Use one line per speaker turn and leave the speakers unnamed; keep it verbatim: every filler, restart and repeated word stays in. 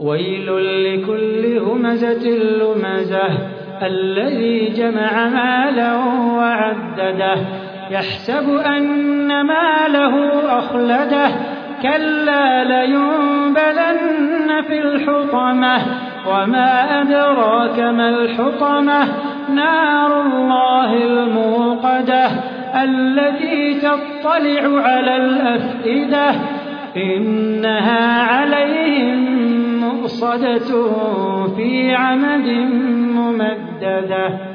ويل لكل همزة لمزة الذي جمع مالا وعدده يحسب أن ماله أخلده كلا لينبذن في الحطمة وما أدراك ما الحطمة نار الله الموقدة التي تطلع على الأفئدة إنها عليهم مؤصدة في عمد ممددة.